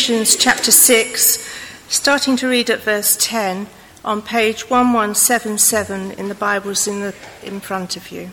Ephesians chapter 6, starting to read at verse 10 on page 1177 in the Bibles in front of you.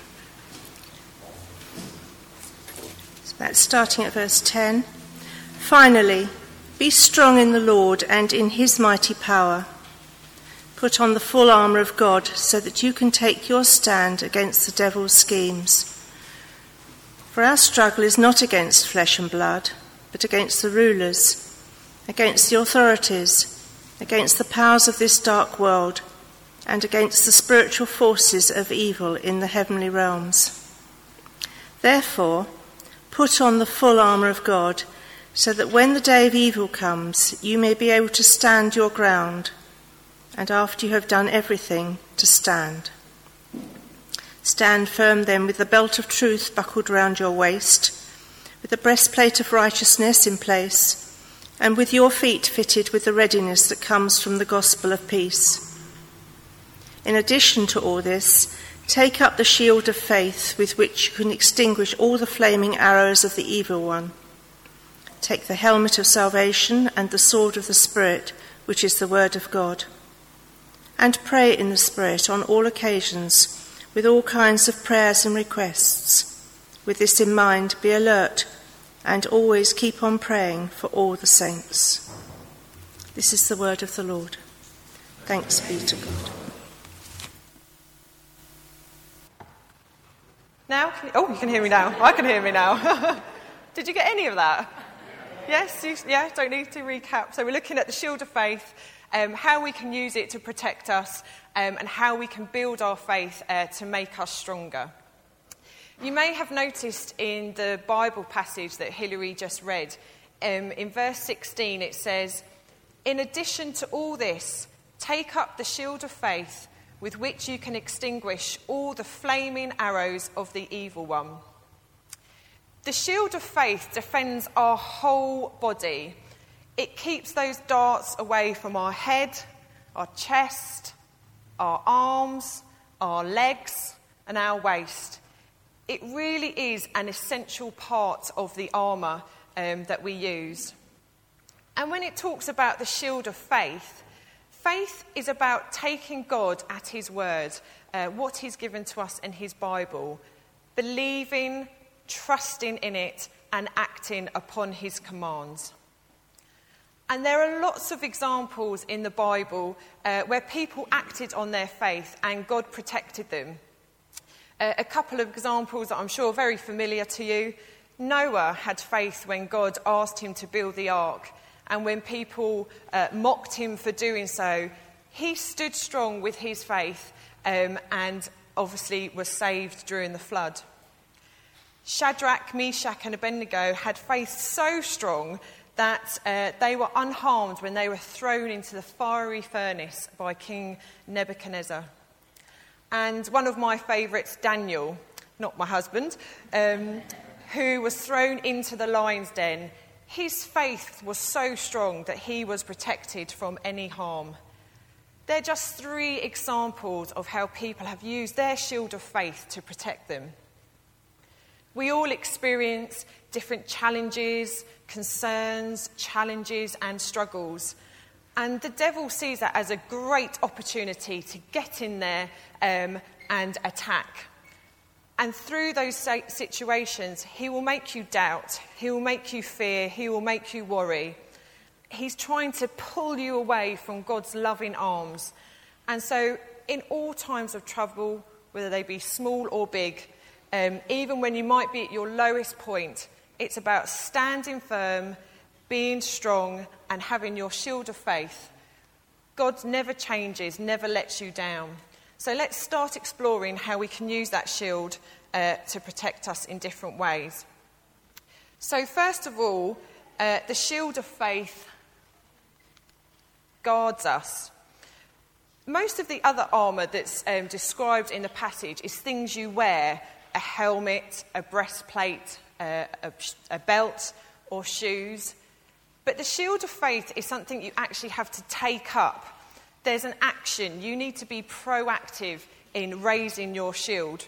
So that's starting at verse 10. Finally, be strong in the Lord and in his mighty power. Put on the full armour of God so that you can take your stand against the devil's schemes. For our struggle is not against flesh and blood, but against the rulers, against the authorities, against the powers of this dark world, and against the spiritual forces of evil in the heavenly realms. Therefore, put on the full armour of God, so that when the day of evil comes, you may be able to stand your ground, and after you have done everything, to stand. Stand firm then with the belt of truth buckled round your waist, with the breastplate of righteousness in place, and with your feet fitted with the readiness that comes from the gospel of peace. In addition to all this, take up the shield of faith with which you can extinguish all the flaming arrows of the evil one. Take the helmet of salvation and the sword of the Spirit, which is the word of God. And pray in the Spirit on all occasions, with all kinds of prayers and requests. With this in mind, be alert and always keep on praying for all the saints. This is the word of the Lord. Thanks be to God. Now, you can hear me now. I can hear me now. Did you get any of that? Yes, don't need to recap. So we're looking at the shield of faith, how we can use it to protect us, and how we can build our faith to make us stronger. You may have noticed in the Bible passage that Hilary just read, in verse 16 it says, "In addition to all this, take up the shield of faith with which you can extinguish all the flaming arrows of the evil one." The shield of faith defends our whole body. It keeps those darts away from our head, our chest, our arms, our legs, and our waist. It really is an essential part of the armour that we use. And when it talks about the shield of faith, faith is about taking God at his word, what he's given to us in his Bible, believing, trusting in it, and acting upon his commands. And there are lots of examples in the Bible where people acted on their faith and God protected them. A couple of examples that I'm sure are very familiar to you. Noah had faith when God asked him to build the ark, and when people mocked him for doing so, he stood strong with his faith and obviously was saved during the flood. Shadrach, Meshach and Abednego had faith so strong that they were unharmed when they were thrown into the fiery furnace by King Nebuchadnezzar. And one of my favourites, Daniel, not my husband, who was thrown into the lion's den, his faith was so strong that he was protected from any harm. They're just 3 examples of how people have used their shield of faith to protect them. We all experience different challenges, concerns, challenges and struggles. And the devil sees that as a great opportunity to get in there and attack. And through those situations, he will make you doubt, he will make you fear, he will make you worry. He's trying to pull you away from God's loving arms. And so in all times of trouble, whether they be small or big, even when you might be at your lowest point, it's about standing firm, being strong and having your shield of faith. God never changes, never lets you down. So let's start exploring how we can use that shield to protect us in different ways. So first of all, the shield of faith guards us. Most of the other armour that's described in the passage is things you wear: a helmet, a breastplate, a belt or shoes. But the shield of faith is something you actually have to take up. There's an action. You need to be proactive in raising your shield.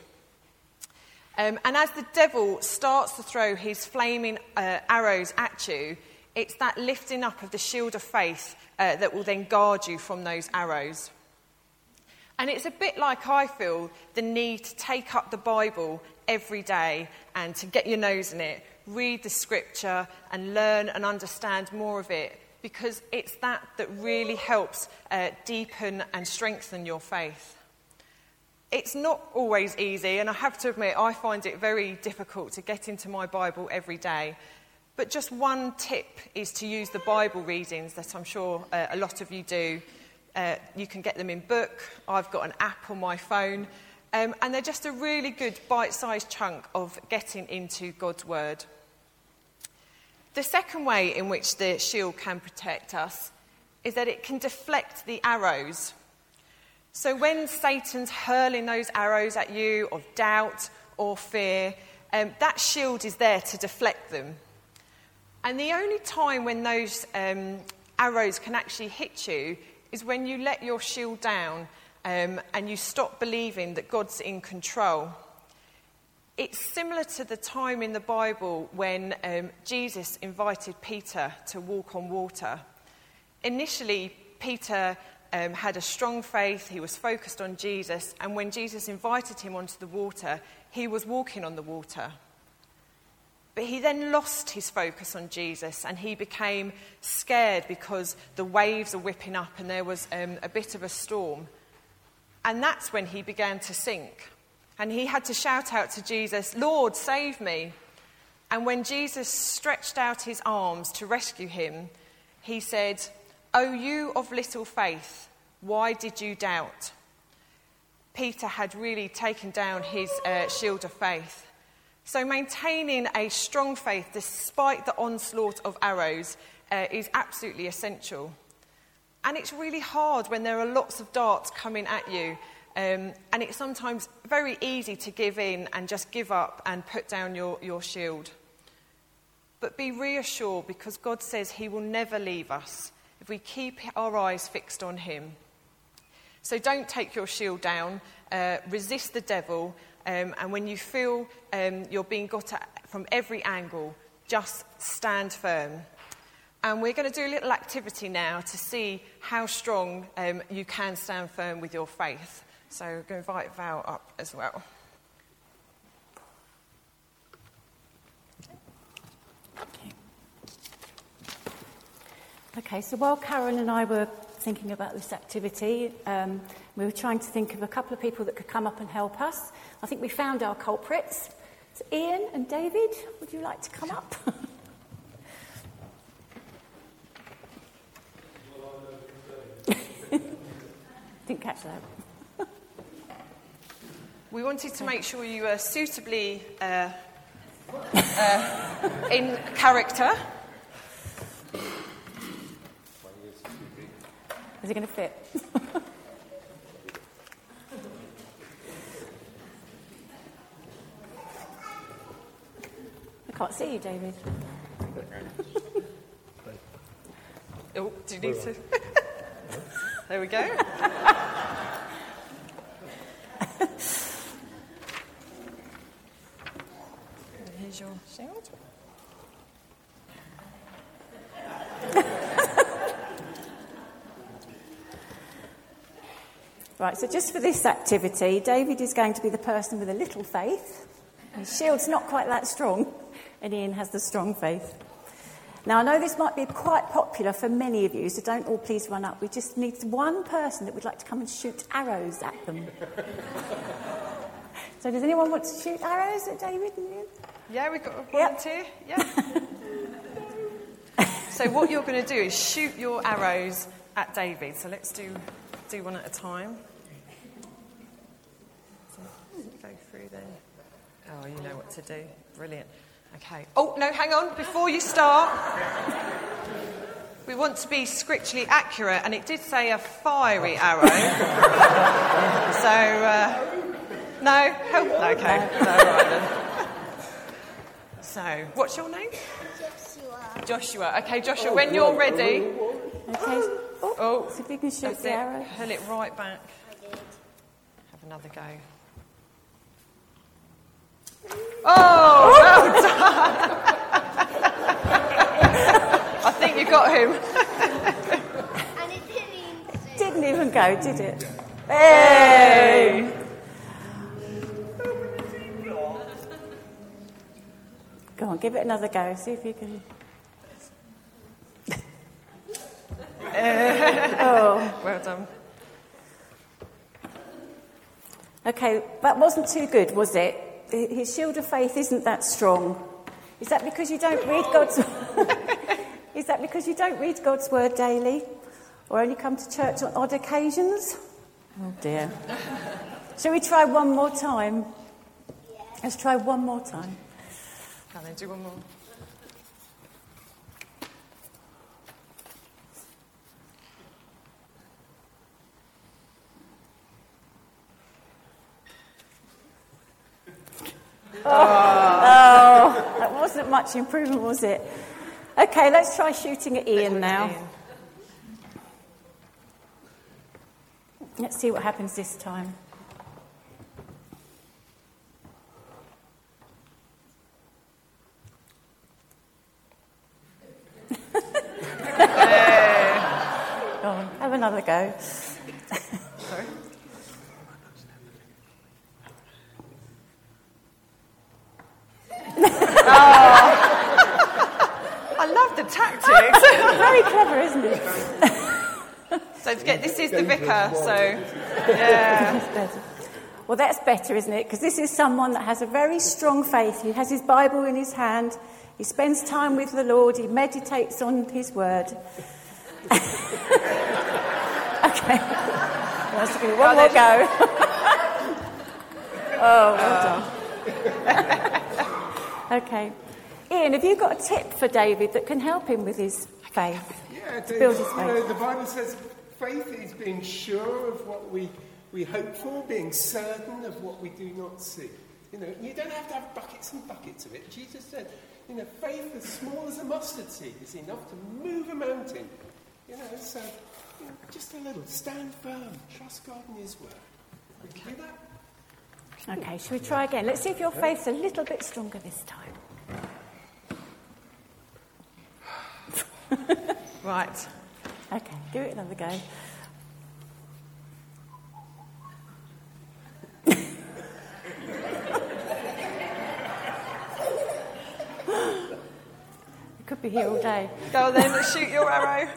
And as the devil starts to throw his flaming arrows at you, It's that lifting up of the shield of faith that will then guard you from those arrows. And it's a bit like, I feel, the need to take up the Bible every day and to get your nose in it, read the scripture and learn and understand more of it, because it's that really helps deepen and strengthen your faith. It's not always easy, and I have to admit, I find it very difficult to get into my Bible every day. But just one tip is to use the Bible readings that I'm sure a lot of you do. You can get them in book. I've got an app on my phone. And they're just a really good bite-sized chunk of getting into God's word. The second way in which the shield can protect us is that it can deflect the arrows. So when Satan's hurling those arrows at you of doubt or fear, that shield is there to deflect them. And the only time when those arrows can actually hit you is when you let your shield down and you stop believing that God's in control. It's similar to the time in the Bible when Jesus invited Peter to walk on water. Initially, Peter had a strong faith, he was focused on Jesus, and when Jesus invited him onto the water, he was walking on the water. But he then lost his focus on Jesus and he became scared because the waves are whipping up and there was a bit of a storm. And that's when he began to sink. And he had to shout out to Jesus, "Lord, save me." And when Jesus stretched out his arms to rescue him, he said, "O you of little faith, why did you doubt?" Peter had really taken down his shield of faith. So maintaining a strong faith despite the onslaught of arrows is absolutely essential. And it's really hard when there are lots of darts coming at you. And it's sometimes very easy to give in and just give up and put down your shield. But be reassured, because God says he will never leave us if we keep our eyes fixed on him. So don't take your shield down, resist the devil, and when you feel you're being got at from every angle, just stand firm. And we're going to do a little activity now to see how strong you can stand firm with your faith. So we're going to invite Val up as well. Okay, so while Carol and I were thinking about this activity, we were trying to think of a couple of people that could come up and help us. I think we found our culprits. So Ian and David, would you like to come up? Didn't catch that. We wanted to make sure you were suitably in character. Is it going to fit? I can't see you, David. Oh, do you need to? There we go. Here's your shield. Right, so just for this activity, David is going to be the person with a little faith. His shield's not quite that strong, and Ian has the strong faith. Now, I know this might be quite popular for many of you, so don't all please run up. We just need one person that would like to come and shoot arrows at them. So does anyone want to shoot arrows at David and Ian? Yeah, we've got a volunteer. Yep. So what you're going to do is shoot your arrows at David. So let's do one at a time. So go through there. Oh, you know what to do. Brilliant. Okay. Oh, no, hang on. Before you start, we want to be scripturally accurate, and it did say a fiery arrow. So, no? Okay. No, right then. So, what's your name? Joshua. Okay, Joshua, when you're ready. Okay. Oh, so if you can shoot the arrow. Pull it right back. Have another go. Oh, well done! got him. And it Didn't even go, did it? Hey! Go on, give it another go. See if you can. Well done. Okay, that wasn't too good, was it? His shield of faith isn't that strong. Is that because you don't read God's? Is that because you don't read God's word daily, or only come to church on odd occasions? Oh dear. Shall we try one more time? Yeah. Let's try one more time. And then do one more. Oh, that wasn't much improvement, was it? Okay, let's try shooting at Ian now. Let's see what happens this time. Go on, have another go. Sorry. I love the tactics. Very clever, isn't it? Don't forget, this is the vicar, so yeah. Well, that's better, isn't it? Because this is someone that has a very strong faith. He has his Bible in his hand. He spends time with the Lord. He meditates on his word. Okay. Let's give it one more go. Oh, well done. Okay. Ian, have you got a tip for David that can help him with his faith? Yeah, to build his faith? You know, the Bible says faith is being sure of what we hope for, being certain of what we do not see. You know, you don't have to have buckets and buckets of it. Jesus said, you know, faith as small as a mustard seed is enough to move a mountain. You know, so you know, just a little. Stand firm. Trust God and His word. We can do that. Okay, shall we try again? Let's see if your faith's a little bit stronger this time. Right. Okay, give it another go. It could be here all day. Go on then, shoot your arrow.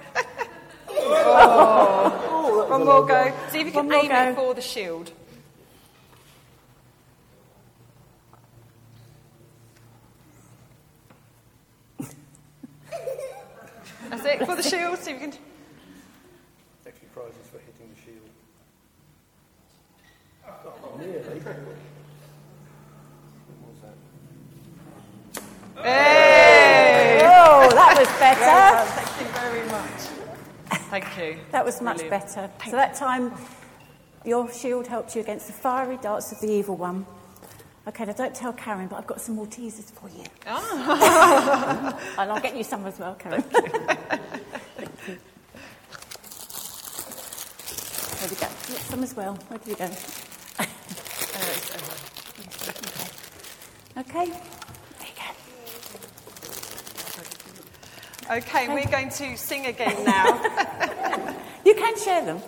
Oh. One more go. See if you can aim it for the shield. That's it, for the shield. See if you can. Extra prizes for hitting the shield. Oh, nearly. What was that? Hey! Oh, that was better. Thank you very much. Thank you. That was much Brilliant. better. So that time, your shield helped you against the fiery darts of the evil one. Okay, now don't tell Karen, but I've got some more teasers for you. Oh. And I'll get you some as well, Karen. Thank you. There we go. Get some as well. Where do we go? Okay. There you go. Okay, we're going to sing again now. You can share them.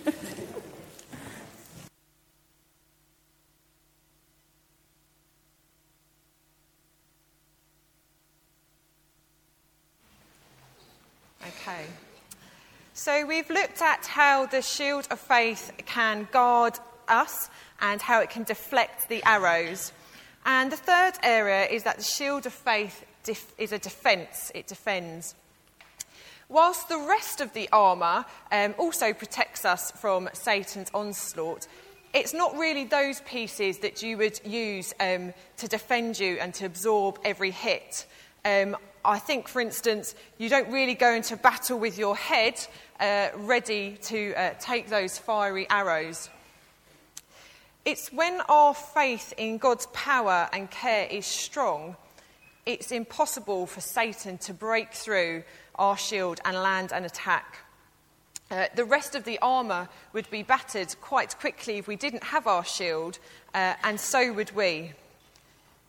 Okay. So we've looked at how the shield of faith can guard us and how it can deflect the arrows. And the third area is that the shield of faith is a defence. It defends. Whilst the rest of the armour also protects us from Satan's onslaught, it's not really those pieces that you would use to defend you and to absorb every hit. I think, for instance, you don't really go into battle with your head ready to take those fiery arrows. It's when our faith in God's power and care is strong, it's impossible for Satan to break through our shield and land an attack. The rest of the armour would be battered quite quickly if we didn't have our shield, and so would we.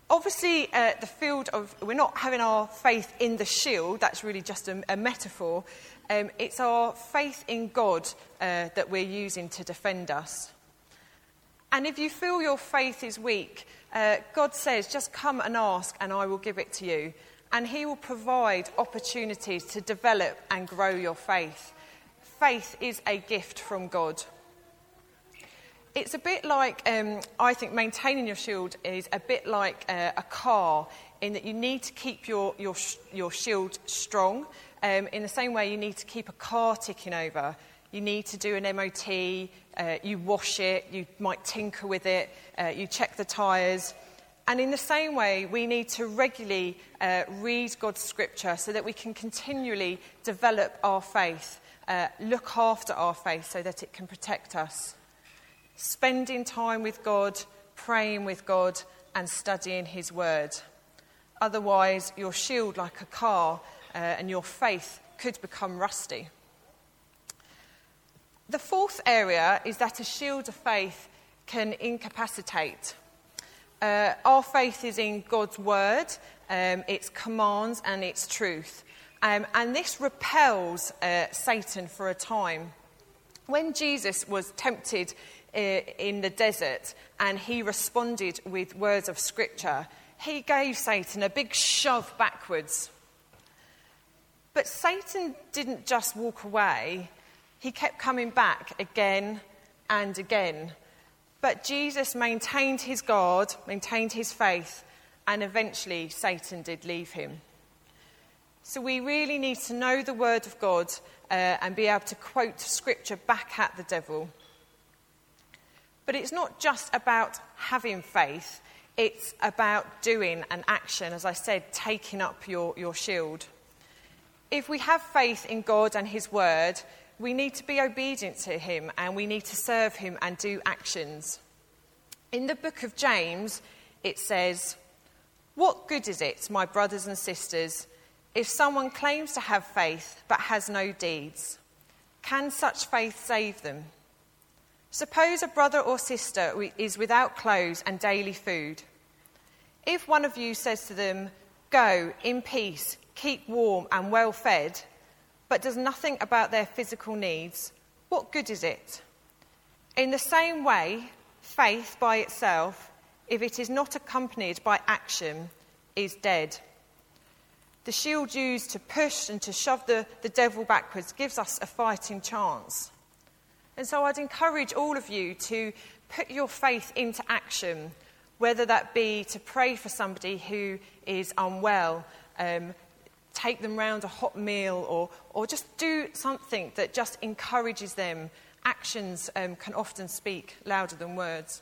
Obviously, we're not having our faith in the shield, that's really just a metaphor. It's our faith in God that we're using to defend us. And if you feel your faith is weak, God says, just come and ask and I will give it to you. And he will provide opportunities to develop and grow your faith. Faith is a gift from God. It's a bit like, I think maintaining your shield is a bit like a car, in that you need to keep your shield strong. In the same way you need to keep a car ticking over. You need to do an MOT, you wash it, you might tinker with it, you check the tyres. And in the same way, we need to regularly read God's scripture so that we can continually develop our faith, look after our faith so that it can protect us. Spending time with God, praying with God, and studying his word. Otherwise, you're shielded like a car, and your faith could become rusty. The fourth area is that a shield of faith can incapacitate. Our faith is in God's word, its commands and its truth. And this repels Satan for a time. When Jesus was tempted in the desert and he responded with words of scripture, he gave Satan a big shove backwards. But Satan didn't just walk away. He kept coming back again and again. But Jesus maintained his guard, maintained his faith, and eventually Satan did leave him. So we really need to know the word of God and be able to quote scripture back at the devil. But it's not just about having faith, it's about doing an action, as I said, taking up your shield. If we have faith in God and his word, we need to be obedient to him and we need to serve him and do actions. In the book of James, it says, "What good is it, my brothers and sisters, if someone claims to have faith but has no deeds? Can such faith save them? Suppose a brother or sister is without clothes and daily food. If one of you says to them, 'Go in peace, keep warm and well fed,' but does nothing about their physical needs, what good is it? In the same way, faith by itself, if it is not accompanied by action, is dead." The shield used to push and to shove the devil backwards gives us a fighting chance. And so I'd encourage all of you to put your faith into action, whether that be to pray for somebody who is unwell, take them round a hot meal, or just do something that just encourages them. Actions can often speak louder than words.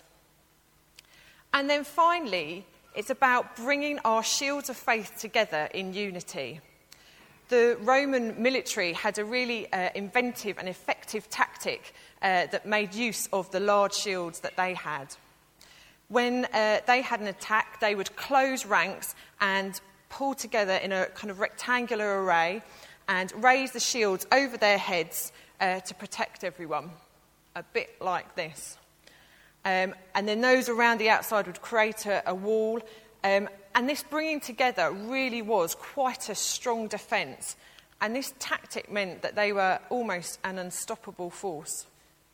And then finally, it's about bringing our shields of faith together in unity. The Roman military had a really inventive and effective tactic that made use of the large shields that they had. When they had an attack, they would close ranks and pull together in a kind of rectangular array and raise the shields over their heads to protect everyone, a bit like this. And then those around the outside would create a wall. And this bringing together really was quite a strong defence. And this tactic meant that they were almost an unstoppable force.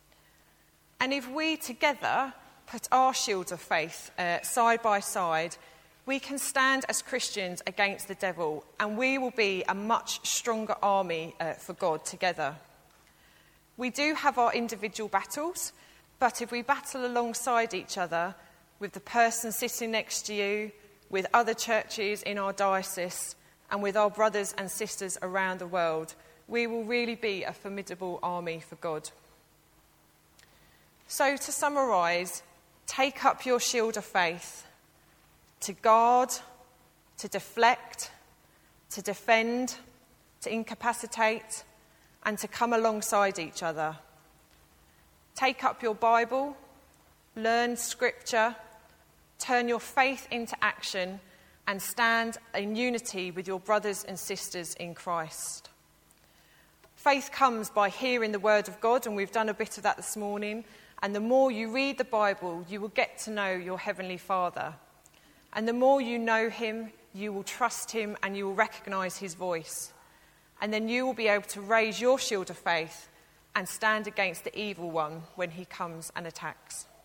And if we together put our shields of faith side by side, we can stand as Christians against the devil, and we will be a much stronger army for God together. We do have our individual battles, but if we battle alongside each other, with the person sitting next to you, with other churches in our diocese, and with our brothers and sisters around the world, we will really be a formidable army for God. So to summarise, take up your shield of faith to guard, to deflect, to defend, to incapacitate, and to come alongside each other. Take up your Bible, learn scripture, turn your faith into action, and stand in unity with your brothers and sisters in Christ. Faith comes by hearing the word of God, and we've done a bit of that this morning. And the more you read the Bible, you will get to know your Heavenly Father. And the more you know him, you will trust him and you will recognise his voice. And then you will be able to raise your shield of faith and stand against the evil one when he comes and attacks.